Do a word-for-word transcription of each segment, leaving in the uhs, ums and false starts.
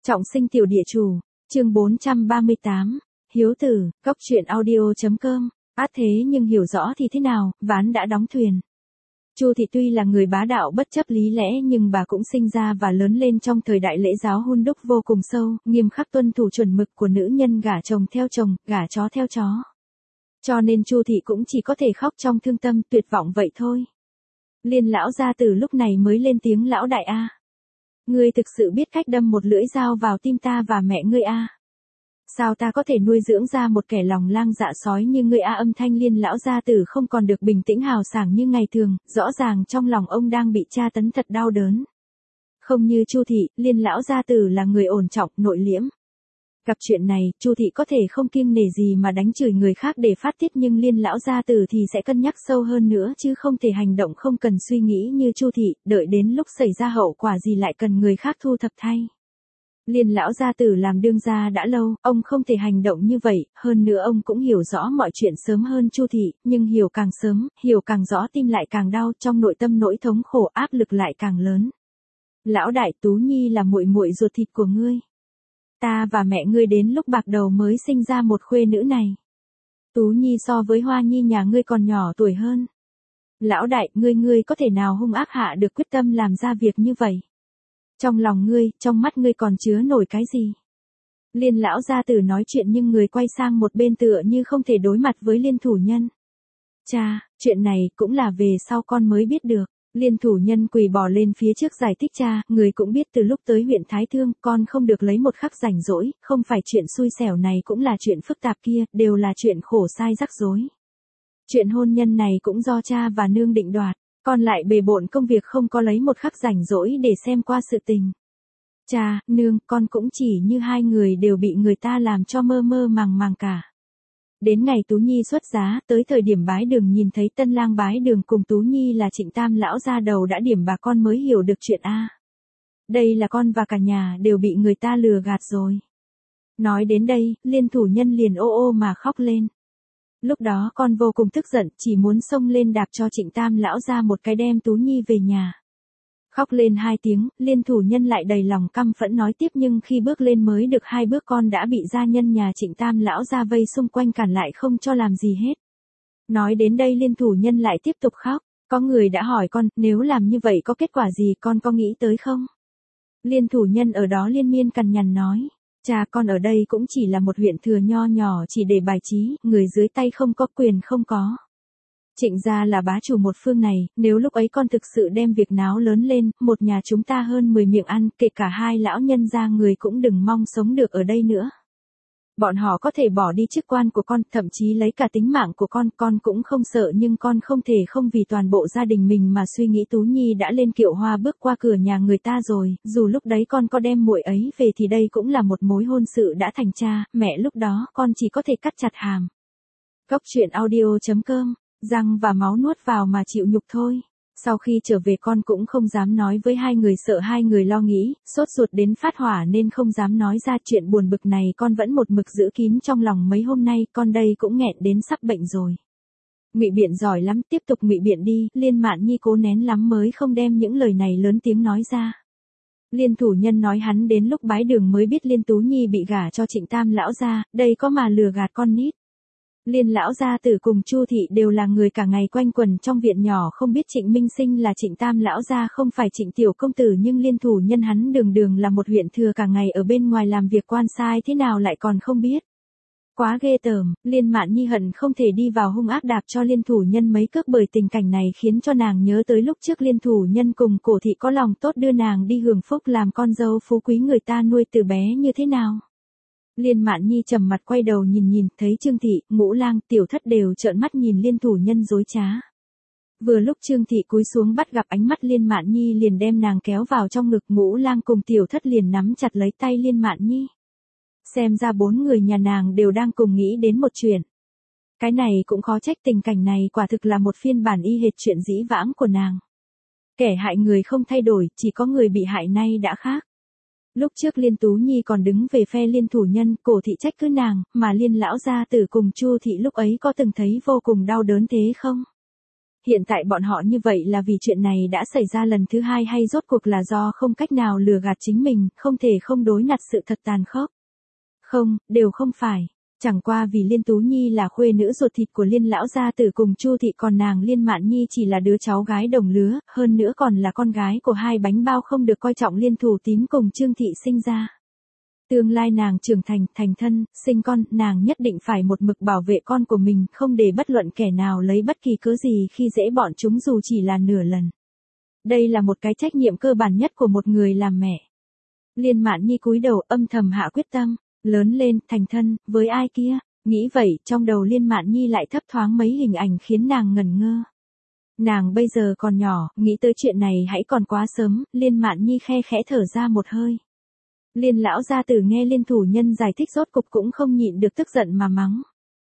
Trọng sinh tiểu địa chủ, chương bốn trăm ba mươi tám, Hiếu tử, góc truyện audio.com, át thế nhưng hiểu rõ thì thế nào, ván đã đóng thuyền. Chu thị tuy là người bá đạo bất chấp lý lẽ nhưng bà cũng sinh ra và lớn lên trong thời đại lễ giáo hun đúc vô cùng sâu, nghiêm khắc tuân thủ chuẩn mực của nữ nhân gả chồng theo chồng, gả chó theo chó. Cho nên Chu thị cũng chỉ có thể khóc trong thương tâm tuyệt vọng vậy thôi. Liên lão gia tử lúc này mới lên tiếng: lão đại a, ngươi thực sự biết cách đâm một lưỡi dao vào tim ta và mẹ ngươi a? Sao ta có thể nuôi dưỡng ra một kẻ lòng lang dạ sói như ngươi a? Âm thanh Liên lão gia tử không còn được bình tĩnh hào sảng như ngày thường, rõ ràng trong lòng ông đang bị tra tấn thật đau đớn. Không như Chu thị, Liên lão gia tử là người ổn trọng, nội liễm. Gặp chuyện này, Chu thị có thể không kiêng nể gì mà đánh chửi người khác để phát tiết, nhưng Liên lão gia tử thì sẽ cân nhắc sâu hơn nữa chứ không thể hành động không cần suy nghĩ như Chu thị, đợi đến lúc xảy ra hậu quả gì lại cần người khác thu thập thay. Liên lão gia tử làm đương gia đã lâu, ông không thể hành động như vậy, hơn nữa ông cũng hiểu rõ mọi chuyện sớm hơn Chu thị, nhưng hiểu càng sớm, hiểu càng rõ tim lại càng đau, trong nội tâm nỗi thống khổ áp lực lại càng lớn. Lão đại, Tú Nhi là muội muội ruột thịt của ngươi. Ta và mẹ ngươi đến lúc bạc đầu mới sinh ra một khuê nữ này. Tú Nhi so với Hoa Nhi nhà ngươi còn nhỏ tuổi hơn. Lão đại, ngươi ngươi có thể nào hung ác hạ được quyết tâm làm ra việc như vậy? Trong lòng ngươi, trong mắt ngươi còn chứa nổi cái gì? Liên lão gia tử nói chuyện nhưng người quay sang một bên tựa như không thể đối mặt với Liên thủ nhân. Cha, chuyện này cũng là về sau con mới biết được. Liên thủ nhân quỳ bò lên phía trước giải thích: cha, người cũng biết từ lúc tới huyện Thái Thương, con không được lấy một khắc rảnh rỗi, không phải chuyện xui xẻo này cũng là chuyện phức tạp kia, đều là chuyện khổ sai rắc rối. Chuyện hôn nhân này cũng do cha và nương định đoạt, con lại bề bộn công việc không có lấy một khắc rảnh rỗi để xem qua sự tình. Cha, nương, con cũng chỉ như hai người đều bị người ta làm cho mơ mơ màng màng cả. Đến ngày Tú Nhi xuất giá, tới thời điểm bái đường nhìn thấy tân lang bái đường cùng Tú Nhi là Trịnh Tam lão gia đầu đã điểm bà con mới hiểu được chuyện a. Đây là con và cả nhà đều bị người ta lừa gạt rồi. Nói đến đây, Liên thủ nhân liền ô ô mà khóc lên. Lúc đó con vô cùng tức giận, chỉ muốn xông lên đạp cho Trịnh Tam lão ra một cái đem Tú Nhi về nhà. Khóc lên hai tiếng, Liên thủ nhân lại đầy lòng căm phẫn nói tiếp: nhưng khi bước lên mới được hai bước con đã bị gia nhân nhà Trịnh Tam lão ra vây xung quanh cản lại không cho làm gì hết. Nói đến đây Liên thủ nhân lại tiếp tục khóc. Có người đã hỏi con, nếu làm như vậy có kết quả gì, con có nghĩ tới không? Liên thủ nhân ở đó liên miên cằn nhằn nói: cha, con ở đây cũng chỉ là một huyện thừa nho nhỏ chỉ để bài trí, người dưới tay không có quyền không có. Trịnh gia là bá chủ một phương này, nếu lúc ấy con thực sự đem việc náo lớn lên, một nhà chúng ta hơn mười miệng ăn, kể cả hai lão nhân gia người cũng đừng mong sống được ở đây nữa. Bọn họ có thể bỏ đi chức quan của con, thậm chí lấy cả tính mạng của con, con cũng không sợ, nhưng con không thể không vì toàn bộ gia đình mình mà suy nghĩ. Tú Nhi đã lên kiệu hoa bước qua cửa nhà người ta rồi, dù lúc đấy con có đem muội ấy về thì đây cũng là một mối hôn sự đã thành. Cha, mẹ, lúc đó con chỉ có thể cắt chặt hàm. Góc truyện audio.com, răng và máu nuốt vào mà chịu nhục thôi. Sau khi trở về con cũng không dám nói với hai người, sợ hai người lo nghĩ, sốt ruột đến phát hỏa nên không dám nói ra. Chuyện buồn bực này con vẫn một mực giữ kín trong lòng mấy hôm nay, con đây cũng nghẹn đến sắp bệnh rồi. Ngụy biện giỏi lắm, tiếp tục ngụy biện đi. Liên Mạn Nhi cố nén lắm mới không đem những lời này lớn tiếng nói ra. Liên thủ nhân nói hắn đến lúc bái đường mới biết Liên Tú Nhi bị gả cho Trịnh Tam lão gia, đây có mà lừa gạt con nít. Liên lão gia tử cùng Chu thị đều là người cả ngày quanh quẩn trong viện nhỏ, không biết Trịnh Minh Sinh là Trịnh Tam lão gia không phải Trịnh tiểu công tử, nhưng Liên thủ nhân hắn đường đường là một huyện thừa cả ngày ở bên ngoài làm việc quan sai thế nào lại còn không biết. Quá ghê tởm, Liên Mạn Nhi hận không thể đi vào hung ác đạp cho Liên thủ nhân mấy cước, bởi tình cảnh này khiến cho nàng nhớ tới lúc trước Liên thủ nhân cùng Cổ thị có lòng tốt đưa nàng đi hưởng phúc làm con dâu phú quý người ta nuôi từ bé như thế nào. Liên Mạn Nhi trầm mặt quay đầu nhìn nhìn, thấy Trương thị, Ngũ Lang, Tiểu Thất đều trợn mắt nhìn Liên thủ nhân dối trá. Vừa lúc Trương thị cúi xuống bắt gặp ánh mắt Liên Mạn Nhi liền đem nàng kéo vào trong ngực, Ngũ Lang cùng Tiểu Thất liền nắm chặt lấy tay Liên Mạn Nhi. Xem ra bốn người nhà nàng đều đang cùng nghĩ đến một chuyện. Cái này cũng khó trách, tình cảnh này quả thực là một phiên bản y hệt chuyện dĩ vãng của nàng. Kẻ hại người không thay đổi, chỉ có người bị hại nay đã khác. Lúc trước Liên Tú Nhi còn đứng về phe Liên thủ nhân, Cổ thị trách cứ nàng, mà Liên lão gia tử cùng Chu thị lúc ấy có từng thấy vô cùng đau đớn thế không? Hiện tại bọn họ như vậy là vì chuyện này đã xảy ra lần thứ hai hay rốt cuộc là do không cách nào lừa gạt chính mình, không thể không đối mặt sự thật tàn khốc. Không, đều không phải. Chẳng qua vì Liên Tú Nhi là khuê nữ ruột thịt của Liên lão gia tử cùng Chu thị, còn nàng Liên Mạn Nhi chỉ là đứa cháu gái đồng lứa, hơn nữa còn là con gái của hai bánh bao không được coi trọng Liên Thủ Tín cùng Trương thị sinh ra. Tương lai nàng trưởng thành, thành thân, sinh con, nàng nhất định phải một mực bảo vệ con của mình, không để bất luận kẻ nào lấy bất kỳ cớ gì khi dễ bọn chúng dù chỉ là nửa lần. Đây là một cái trách nhiệm cơ bản nhất của một người làm mẹ. Liên Mạn Nhi cúi đầu âm thầm hạ quyết tâm, lớn lên, thành thân, với ai kia, nghĩ vậy, trong đầu Liên Mạn Nhi lại thấp thoáng mấy hình ảnh khiến nàng ngẩn ngơ. Nàng bây giờ còn nhỏ, nghĩ tới chuyện này hãy còn quá sớm, Liên Mạn Nhi khe khẽ thở ra một hơi. Liên lão gia tử nghe Liên thủ nhân giải thích rốt cục cũng không nhịn được tức giận mà mắng.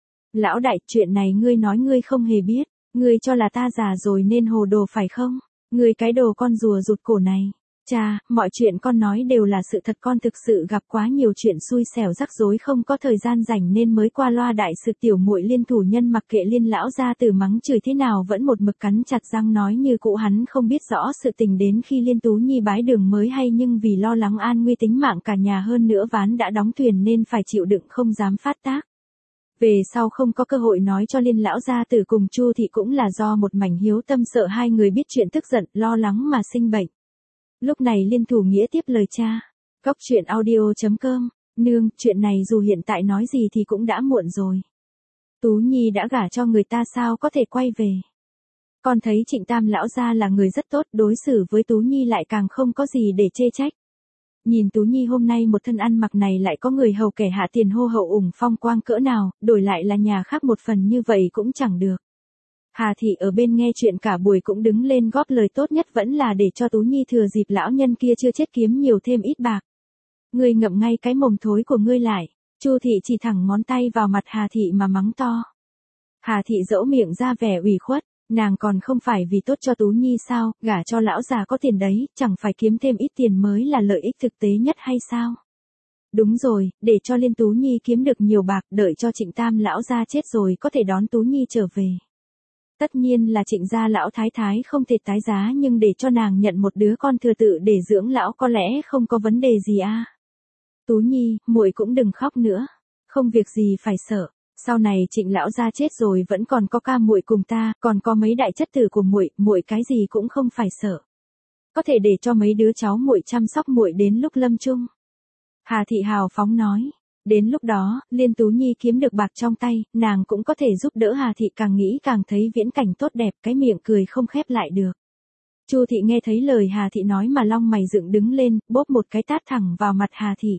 Lão đại, chuyện này ngươi nói ngươi không hề biết, ngươi cho là ta già rồi nên hồ đồ phải không? Ngươi cái đồ con rùa rụt cổ này. Cha, mọi chuyện con nói đều là sự thật, con thực sự gặp quá nhiều chuyện xui xẻo rắc rối không có thời gian rảnh nên mới qua loa đại sự. Tiểu muội Liên thủ nhân mặc kệ Liên lão gia tử mắng chửi thế nào vẫn một mực cắn chặt răng nói như cũ hắn không biết rõ sự tình đến khi Liên Tú Nhi bái đường mới hay, nhưng vì lo lắng an nguy tính mạng cả nhà hơn nữa ván đã đóng thuyền nên phải chịu đựng không dám phát tác. Về sau không có cơ hội nói cho Liên lão gia tử cùng Chu thị cũng là do một mảnh hiếu tâm sợ hai người biết chuyện tức giận, lo lắng mà sinh bệnh. Lúc này Liên Thủ Nghĩa tiếp lời cha. Cóc truyện audio chấm com, nương, chuyện này dù hiện tại nói gì thì cũng đã muộn rồi. Tú Nhi đã gả cho người ta sao có thể quay về. Con thấy Trịnh Tam lão gia là người rất tốt, đối xử với Tú Nhi lại càng không có gì để chê trách. Nhìn Tú Nhi hôm nay một thân ăn mặc này lại có người hầu kẻ hạ tiền hô hậu ủng phong quang cỡ nào, đổi lại là nhà khác một phần như vậy cũng chẳng được. Hà thị ở bên nghe chuyện cả buổi cũng đứng lên góp lời tốt nhất vẫn là để cho Tú Nhi thừa dịp lão nhân kia chưa chết kiếm nhiều thêm ít bạc. Ngươi ngậm ngay cái mồm thối của ngươi lại. Chu thị chỉ thẳng ngón tay vào mặt Hà thị mà mắng to. Hà thị dẫu miệng ra vẻ ủy khuất, nàng còn không phải vì tốt cho Tú Nhi sao, gả cho lão già có tiền đấy, chẳng phải kiếm thêm ít tiền mới là lợi ích thực tế nhất hay sao? Đúng rồi, để cho Liên Tú Nhi kiếm được nhiều bạc, đợi cho Trịnh Tam lão gia chết rồi có thể đón Tú Nhi trở về. Tất nhiên là Trịnh gia lão thái thái không thể tái giá, nhưng để cho nàng nhận một đứa con thừa tự để dưỡng lão có lẽ không có vấn đề gì à. Tú Nhi, muội cũng đừng khóc nữa, không việc gì phải sợ, sau này Trịnh lão gia chết rồi vẫn còn có ca muội cùng ta, còn có mấy đại chất tử của muội, muội cái gì cũng không phải sợ. Có thể để cho mấy đứa cháu muội chăm sóc muội đến lúc lâm chung. Hà thị hào phóng nói. Đến lúc đó, Liên Tú Nhi kiếm được bạc trong tay, nàng cũng có thể giúp đỡ Hà thị, càng nghĩ càng thấy viễn cảnh tốt đẹp, cái miệng cười không khép lại được. Chu thị nghe thấy lời Hà thị nói mà lông mày dựng đứng lên, bóp một cái tát thẳng vào mặt Hà thị.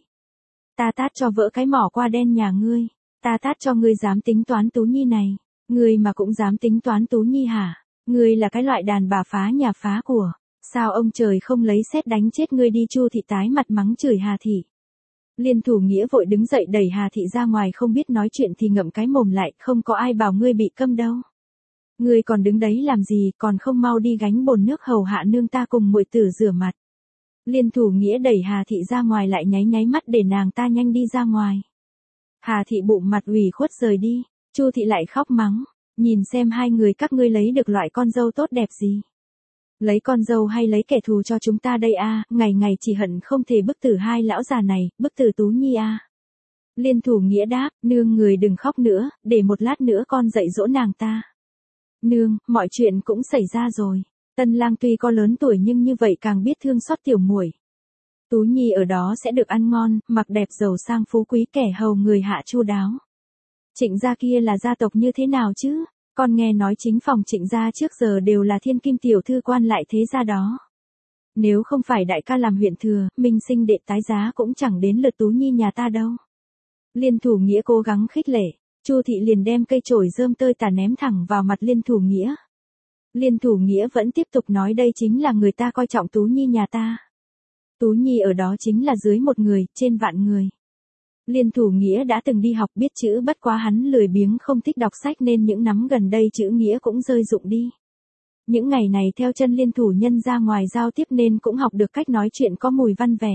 Ta tát cho vỡ cái mỏ qua đen nhà ngươi, ta tát cho ngươi dám tính toán Tú Nhi này, ngươi mà cũng dám tính toán Tú Nhi hả? Ngươi là cái loại đàn bà phá nhà phá của, sao ông trời không lấy sét đánh chết ngươi đi? Chu thị tái mặt mắng chửi Hà thị. Liên Thủ Nghĩa vội đứng dậy đẩy Hà thị ra ngoài, không biết nói chuyện thì ngậm cái mồm lại, không có ai bảo ngươi bị câm đâu. Ngươi còn đứng đấy làm gì, còn không mau đi gánh bồn nước hầu hạ nương ta cùng muội tử rửa mặt. Liên Thủ Nghĩa đẩy Hà thị ra ngoài lại nháy nháy mắt để nàng ta nhanh đi ra ngoài. Hà thị bụng mặt ủy khuất rời đi, Chu thị lại khóc mắng, nhìn xem hai người các ngươi lấy được loại con dâu tốt đẹp gì. Lấy con dâu hay lấy kẻ thù cho chúng ta đây a? Ngày ngày chỉ hận không thể bức tử hai lão già này, bức tử Tú Nhi a. Liên Thủ Nghĩa đáp, nương người đừng khóc nữa, để một lát nữa con dạy dỗ nàng ta. Nương, mọi chuyện cũng xảy ra rồi. Tân lang tuy có lớn tuổi nhưng như vậy càng biết thương xót tiểu muội. Tú Nhi ở đó sẽ được ăn ngon, mặc đẹp, giàu sang phú quý, kẻ hầu người hạ chu đáo. Trịnh gia kia là gia tộc như thế nào chứ? Con nghe nói chính phòng Trịnh gia trước giờ đều là thiên kim tiểu thư quan lại thế gia đó. Nếu không phải đại ca làm huyện thừa, minh sinh đệ tái giá cũng chẳng đến lượt Tú Nhi nhà ta đâu. Liên Thủ Nghĩa cố gắng khích lệ, Chu thị liền đem cây chổi rơm tơi tả ném thẳng vào mặt Liên Thủ Nghĩa. Liên Thủ Nghĩa vẫn tiếp tục nói đây chính là người ta coi trọng Tú Nhi nhà ta. Tú Nhi ở đó chính là dưới một người, trên vạn người. Liên Thủ Nghĩa đã từng đi học biết chữ, bất quá hắn lười biếng không thích đọc sách nên những năm gần đây chữ nghĩa cũng rơi rụng đi. Những ngày này theo chân Liên thủ nhân ra ngoài giao tiếp nên cũng học được cách nói chuyện có mùi văn vẻ.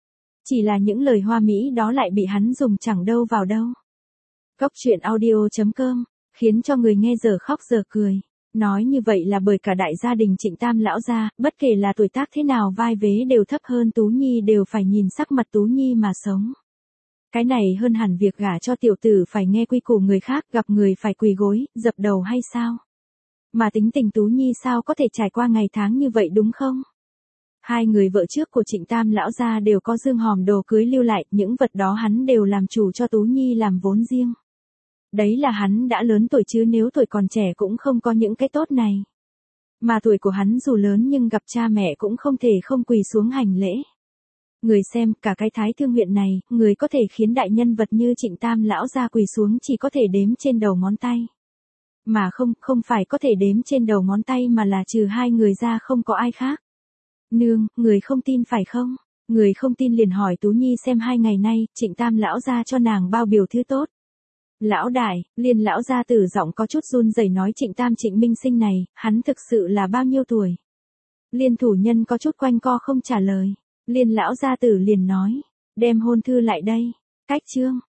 Chỉ là những lời hoa mỹ đó lại bị hắn dùng chẳng đâu vào đâu. Cóc truyện audio chấm com, khiến cho người nghe giờ khóc giờ cười. Nói như vậy là bởi cả đại gia đình Trịnh Tam lão gia, bất kể là tuổi tác thế nào vai vế đều thấp hơn Tú Nhi đều phải nhìn sắc mặt Tú Nhi mà sống. Cái này hơn hẳn việc gả cho tiểu tử phải nghe quy củ người khác, gặp người phải quỳ gối, dập đầu hay sao? Mà tính tình Tú Nhi sao có thể trải qua ngày tháng như vậy đúng không? Hai người vợ trước của Trịnh Tam lão gia đều có dương hòm đồ cưới lưu lại, những vật đó hắn đều làm chủ cho Tú Nhi làm vốn riêng. Đấy là hắn đã lớn tuổi chứ nếu tuổi còn trẻ cũng không có những cái tốt này. Mà tuổi của hắn dù lớn nhưng gặp cha mẹ cũng không thể không quỳ xuống hành lễ. Người xem, cả cái Thái Thương huyện này, người có thể khiến đại nhân vật như Trịnh Tam lão gia quỳ xuống chỉ có thể đếm trên đầu ngón tay. Mà không, không phải có thể đếm trên đầu ngón tay mà là trừ hai người ra không có ai khác. Nương, người không tin phải không? Người không tin liền hỏi Tú Nhi xem hai ngày nay, Trịnh Tam lão gia cho nàng bao biểu thứ tốt. Lão đại, Liên lão gia tử giọng có chút run rẩy nói Trịnh Tam Trịnh Minh Sinh này, hắn thực sự là bao nhiêu tuổi? Liên thủ nhân có chút quanh co không trả lời. Liên lão gia tử liền nói, đem hôn thư lại đây. Cách chương